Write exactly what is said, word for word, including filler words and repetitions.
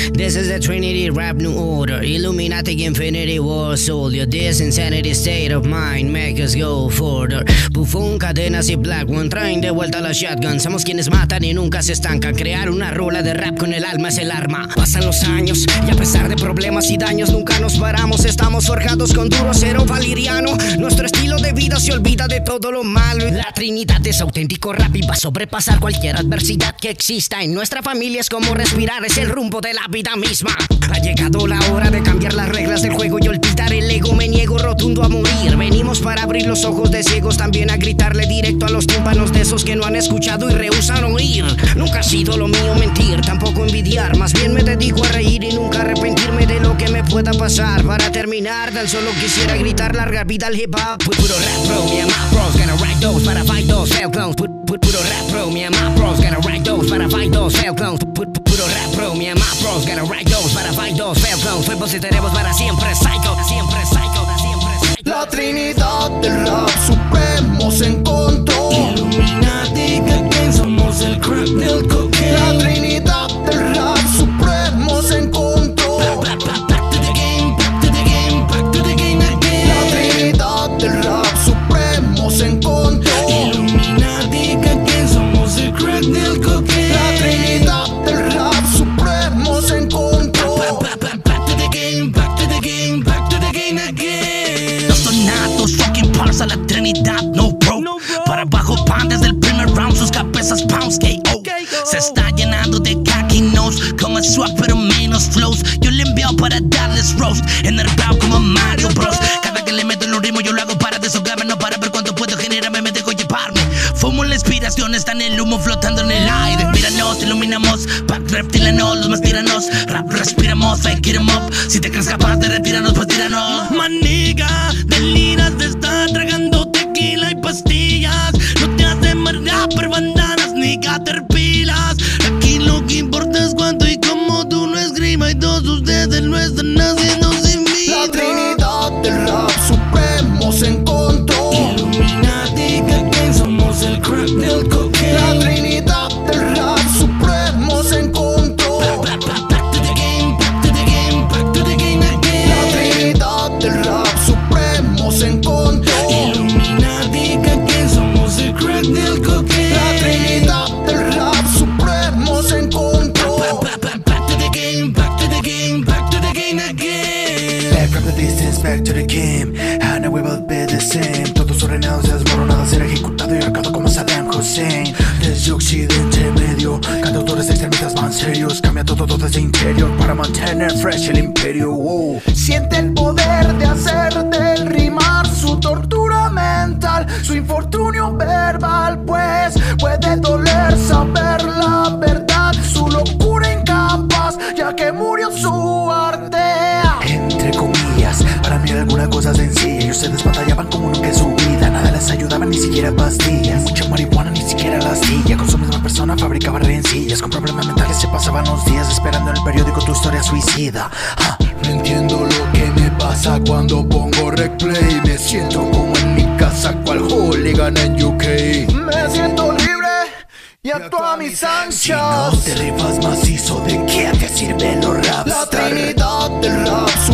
This is the Trinity Rap New Order, Illuminati Infinity War Soldier. This insanity state of mind make us go further. Bufón, cadenas y Black One traen de vuelta la shotgun. Somos quienes matan y nunca se estancan. Crear una rola de rap con el alma es el arma. Pasan los años y a pesar de problemas y daños nunca nos paramos. Estamos forjados con duro acero valiriano. Nuestro estilo de vida se olvida de todo lo malo. La Trinidad es auténtico rap y va a sobrepasar cualquier adversidad que exista. En nuestra familia es como respirar, es el rumbo de la vida misma. Ha llegado la hora de cambiar las reglas del juego y olvidar el ego. Me niego rotundo a morir. Venimos para abrir los ojos de ciegos, también a gritarle directo a los tímpanos de esos que no han escuchado y rehusan oír. Nunca ha sido lo mío mentir, tampoco envidiar. Más bien me dedico a reír y nunca arrepentirme de lo que me pueda pasar. Para terminar, tan solo quisiera gritar larga vida al hip hop. Puro rap bro, me and my bros gonna write those para fight those fail clones. Puro rap bro, me and my bros gonna write those para fight those fail clones. Puro rap bro, me and my bros gonna write those para fight those fail clones. Fuimos y tenemos para siempre psycho, siempre psycho, siempre psycho. La Trinidad del rap supremo se encontró. Illuminati, que somos el crack del cocaine. La Trinidad del rap supremo se encontró. Back, back, back to the game, back to the game, back to the game again. La Trinidad del rap supremo se encontró. Illuminati, que somos el crack del cocaine. La Trinidad del rap supremo se encontró. Back, back, back, back to the game, back to the game, back to the game again. Los sonatos, fucking pars a la Trinidad, no bro. No, bro. Para abajo pan desde el primer round, sus cabezas pounds, K O. Se está llenando de khaki nose, como swag pero menos flows. Yo le envío para darles roast, enervado como Mario Bros. Cada que le meto en un ritmo yo lo hago para desahogarme, no para ver cuánto puedo generarme, me dejo llevarme. Fumo la inspiración, está en el humo flotando en el aire. Míranos, iluminamos, pack reptilianos, los más tiranos. Rap respiramos, fake it em up. Si te crees capaz de retirarnos, pues tíranos. Maniga, deliras de estar tragando tequila y pastillas. No te hacen más rapper, bandanas ni caterpillas. Aquí lo que importa es cuánto y cómo tú no esgrima. Y todos ustedes lo están haciendo sin mí. La Trinidad del rap supremo se encontró. Illuminati, que somos el crack del cocaine. La Trinidad del rap supremo se encontró. Back, back, back to the game, back to the game, back to the game again. La Trinidad del rap supremo se encontró. Illuminati, que somos el crack del cocaine. La Trinidad del rap supremo se encontró. Back, back, back, back to the game, back to the game, back to the game again. Back from the distance, back to the game. And now we will be the same. Todos ordenados y desmoronados, ser ejecutado y ahorcado como Saddam Hussein. Desde Occidente Medio, cantautores extremistas van serios. Cambia todo, todo desde interior para mantener fresh el imperio. Wow. Siente el poder de hacer del rimar su tortura mental, su infortunio verbal, pues puede doler saber la verdad, su locura incapaz, ya que murió su arte. Entre comillas, para mí era alguna cosa sencilla. Y ustedes batallaban como nunca en su vida. Nada les ayudaba, ni siquiera pastillas. Mucha marihuana, ni siquiera la astilla. Con su misma persona fabricaba rencillas. Con problemas mentales se pasaban los días esperando en el periódico tu historia suicida. ah. No entiendo lo que me pasa cuando pongo rec play. Me siento como en mi casa, cual hooligan en U K. Me siento libre y actúo a mis anchas. Si no te rifas macizo, ¿de qué te sirven los raps? La Trinidad del rap